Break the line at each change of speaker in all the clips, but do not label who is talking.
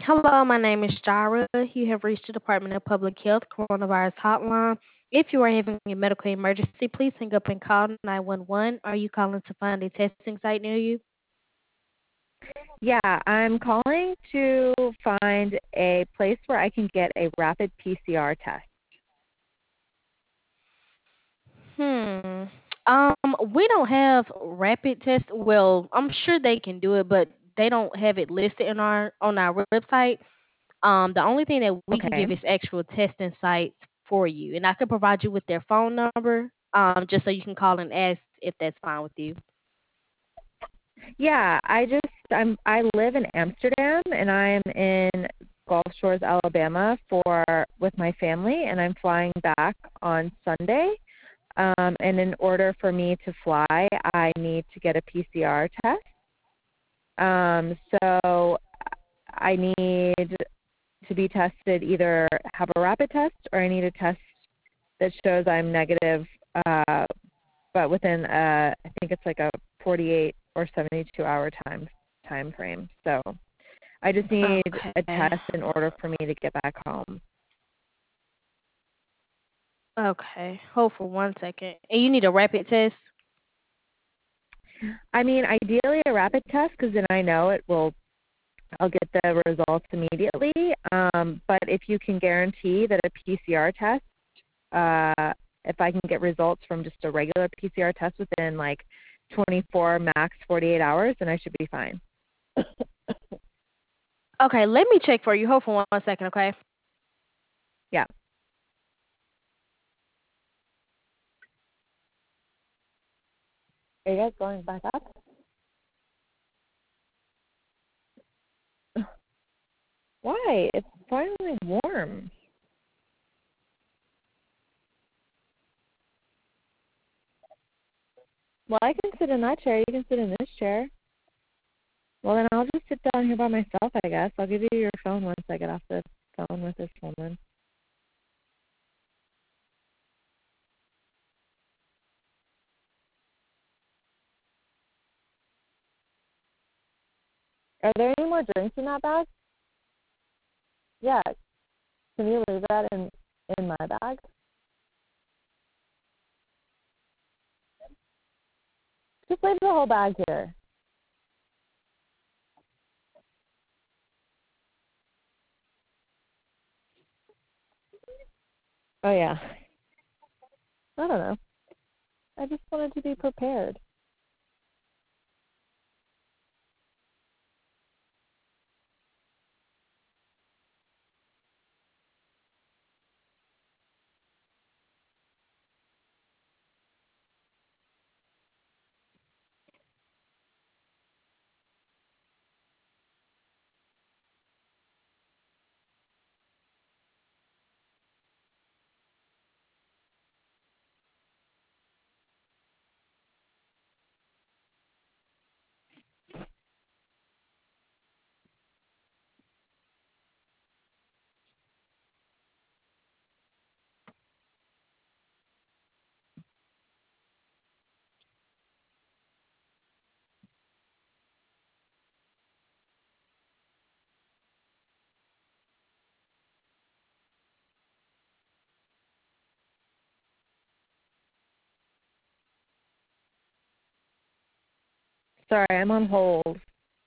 Hello, my name is Jara. You have reached the Department of Public Health Coronavirus Hotline. If you are having a medical emergency, please hang up and call 911. Are you calling to find a testing site near you?
Yeah, I'm calling to find a place where I can get a rapid PCR test.
Hmm. we don't have rapid test. Well, I'm sure they can do it, but they don't have it listed in our on our website. The only thing that we can
Okay.
give is actual testing sites for you, and I can provide you with their phone number, just so you can call and ask if that's fine with you.
Yeah, I live in Amsterdam and I'm in Gulf Shores, Alabama for with my family and I'm flying back on Sunday. And in order for me to fly, I need to get a PCR test. So I need to be tested, either have a rapid test or I need a test that shows I'm negative, uh, but within I think it's like a 48 or 72 hour time frame. So I just need a
Okay.
test in order for me to get back home.
Okay. Hold for 1 second. And you need a rapid test?
I mean, ideally a rapid test because then I know I'll get the results immediately. But if you can guarantee that a PCR test, if I can get results from just a regular PCR test within like 24 max 48 hours, then I should be fine.
Okay, let me check for you. Hold for 1 second, okay?
Yeah. Are you guys going back up? Why? It's finally warm. Well, I can sit in that chair. You can sit in this chair. Well, then I'll just sit down here by myself, I guess. I'll give you your phone once I get off the phone with this woman. Are there any more drinks in that bag? Yeah. Can you leave that in my bag? Just leave the whole bag here. Oh, yeah. I don't know. I just wanted to be prepared. Sorry, I'm on hold.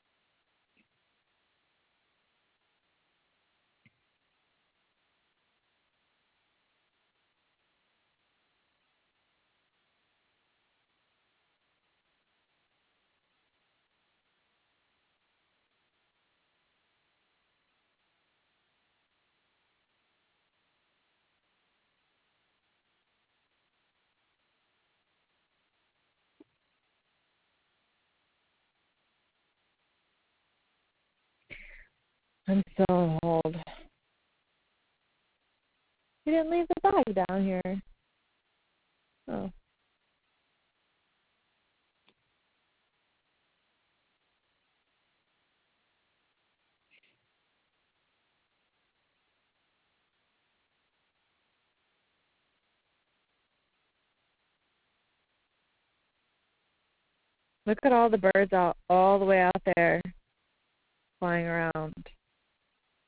I'm still on hold. You didn't leave the bag down here. Oh. Look at all the birds out all the way out there flying around.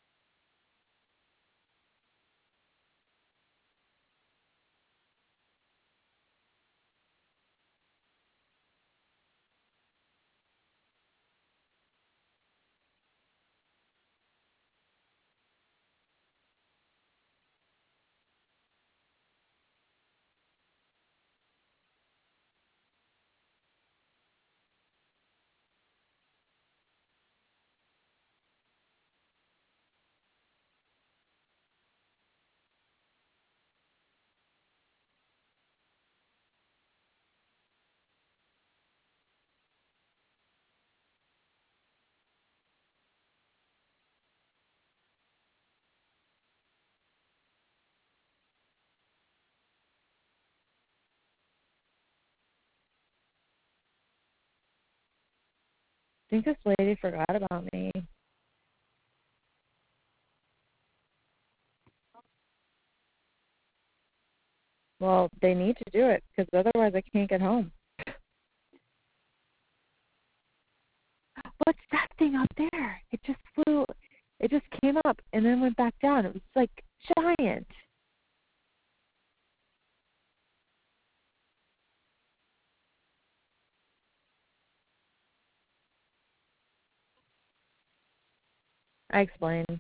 think this lady forgot about me. Well, they need to do it because otherwise I can't get home. What's that thing up there? It just flew. It just came up and then went back down. It was like giant. I explained.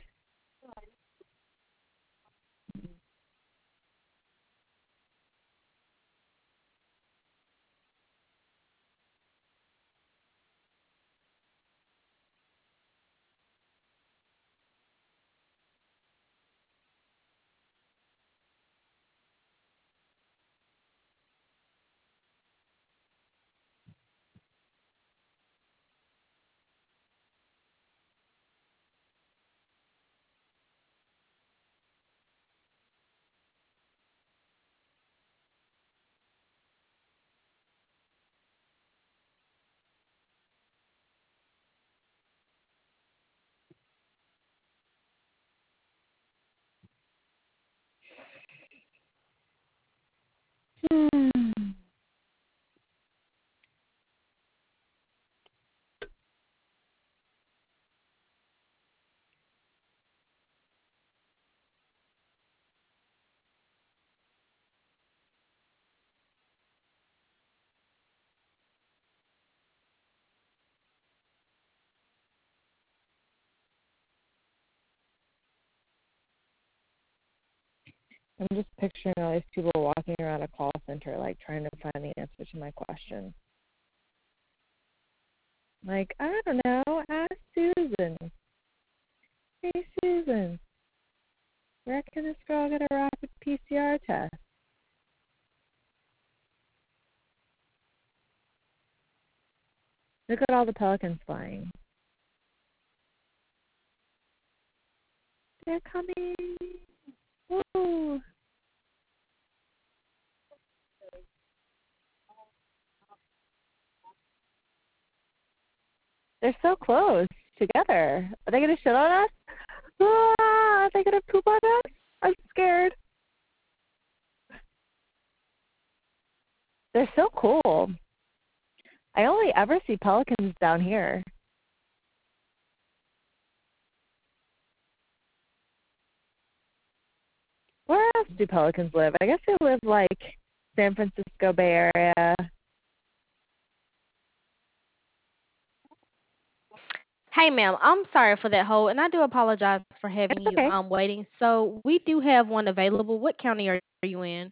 Hmm. I'm just picturing all these people walking around a call center, like trying to find the answer to my question. Like, I don't know, ask Susan. Hey, Susan, where can this girl get a rapid PCR test? Look at all the pelicans flying. They're coming. Woo. They're so close together. Are they going to shit on us? Ah, are they going to poop on us? I'm scared. They're so cool. I only ever see pelicans down here. Where else do pelicans live? I guess they live like San Francisco Bay Area.
Hey, ma'am, I'm sorry for that hold, and I do apologize for having
It's
you
okay.
waiting. So we do have one available. What county are you in?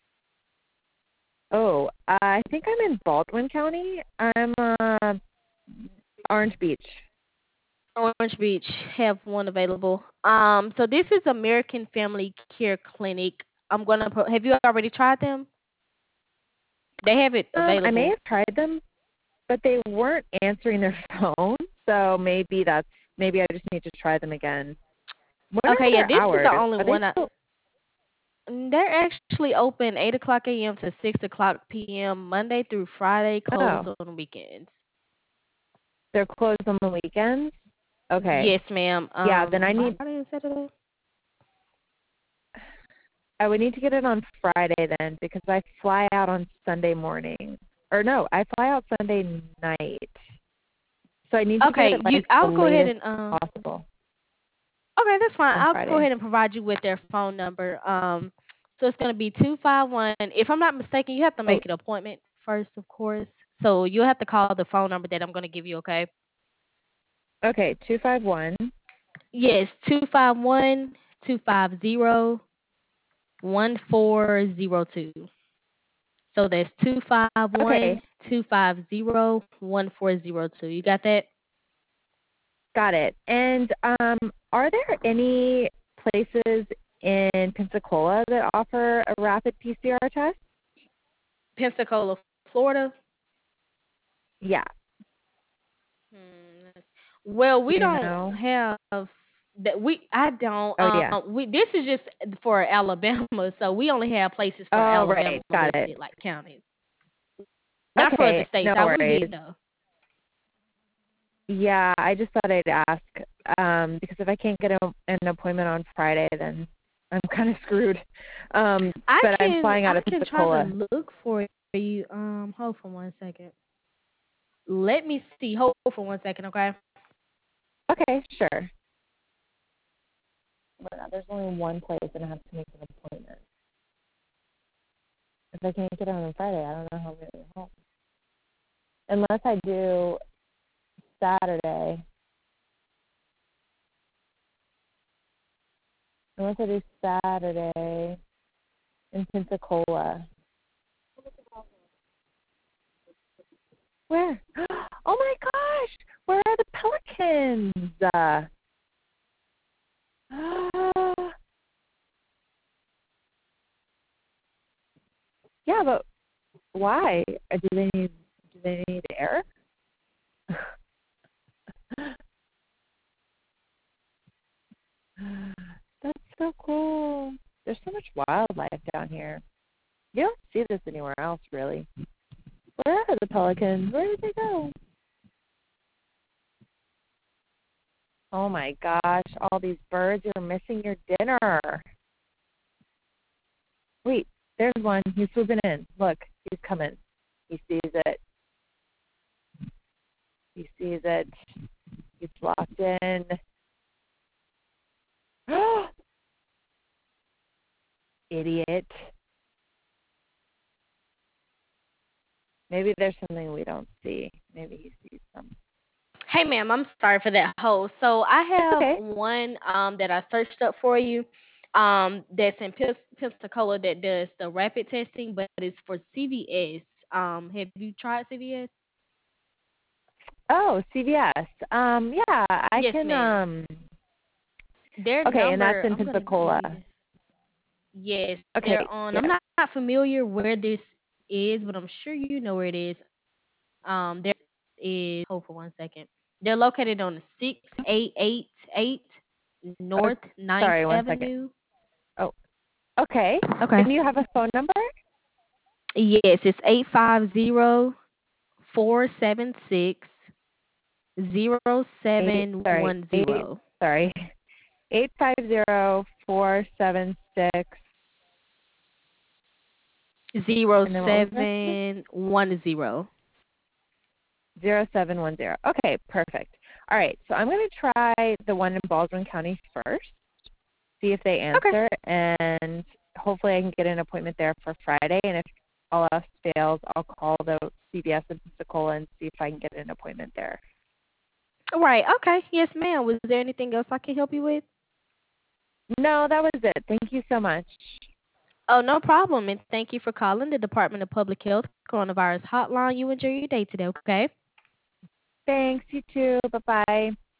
Oh, I think I'm in Baldwin County. I'm Orange Beach.
Orange Beach have one available. So this is American Family Care Clinic. Have you already tried them? They have it
I may
available.
have tried them, but they weren't answering their phone. So maybe I just need to try them again. What are
Okay, yeah,
their
this is
hours?
the only
Are they
one.
still?
They're actually open 8 o'clock a.m. to 6 o'clock p.m. Monday through Friday, closed
Oh,
on weekends.
they're closed on the weekends. Okay.
Yes, ma'am.
Yeah, then
Friday and Saturday.
I would need to get it on Friday then because I fly out on Sunday morning. Or no, I fly out Sunday night. So I need to get
Okay,
it like the
I'll go ahead
latest
and
possible
okay, that's fine.
on
I'll go
Friday.
ahead and provide you with their phone number. So it's gonna be 251. If I'm not mistaken, you have to
Oh,
make an appointment first, of course. So you'll have to call the phone number that I'm gonna give you. Okay.
okay, 251.
Yes, 251-250-1402. So that's two five
Okay,
one 250-1402. You got that?
got it. And are there any places in Pensacola that offer a rapid PCR test?
Pensacola, Florida.
Yeah.
Hmm. Well, we
Do you
don't
know?
have that. I don't.
Oh, yeah.
We this is just for Alabama, so we only have places for
Oh,
Alabama
right. Got it.
listed, like counties. Not for other
Okay,
states.
no
I will get
worries.
it though.
Yeah, I just thought I'd ask because if I can't get an appointment on Friday, then I'm kind of screwed.
I
But I'm
can
flying out
I
of
can try to
Pensacola.
look for you. Hold for 1 second. Let me see. Hold for 1 second, okay?
Okay, sure. But there's only one place, and I have to make an appointment. If I can't get it on Friday, I don't know how I'm going to get home. Unless I do Saturday. Unless I do Saturday in Pensacola. Where? Oh my gosh! Where are the Pelicans? Yeah, but why? Do they need air? That's so cool. There's so much wildlife down here. You don't see this anywhere else, really. Where are the pelicans? Where did they go? Oh my gosh, all these birds, you're missing your dinner. Wait, there's one. He's swooping in. Look, he's coming. He sees it. He sees it. He's locked in. Idiot. Maybe there's something we don't see. Maybe he sees some.
Hey, ma'am, I'm sorry for that hold. So I
It's
have
okay.
one that I searched up for you that's in Pensacola that does the rapid testing, but it's for CVS. Have you tried CVS?
Oh, CVS. Yeah, I
Yes,
can.
ma'am. Their
Okay, and that's
number,
in
I'm gonna give
Pensacola.
you this. Yes,
Okay,
they're on. I'm
yes.
not familiar where this is, but I'm sure you know where it is. There is. Hold for 1 second. They're located on 6888
Oh,
North Ninth
sorry, 1 second.
Avenue.
Oh, okay.
Okay.
And you have a phone number?
Yes, it's 850-476-0710.
Eight. Sorry, eight. Sorry, 850-476.
Zero
And then what was the rest of it?
seven one zero.
0710. Okay, perfect. All right, so I'm going to try the one in Baldwin County first, see if they
Okay.
answer, and hopefully I can get an appointment there for Friday. And if all else fails, I'll call the CVS in Pensacola and see if I can get an appointment there.
Right. Okay. Yes, ma'am. Was there anything else I can help you with?
No, that was it. Thank you so much.
Oh, no problem. And thank you for calling the Department of Public Health Coronavirus Hotline. You enjoy your day today, okay?
Thanks, you too. Bye-bye.